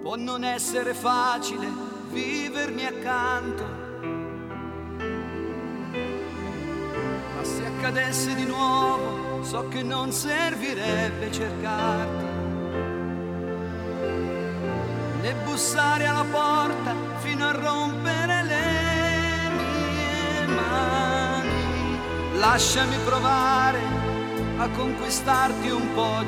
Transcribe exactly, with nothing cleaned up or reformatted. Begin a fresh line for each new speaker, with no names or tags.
Può non essere facile vivermi accanto, ma se accadesse di nuovo so che non servirebbe cercarti, né bussare alla porta fino a rompere le mie mani. Lasciami provare a conquistarti un po'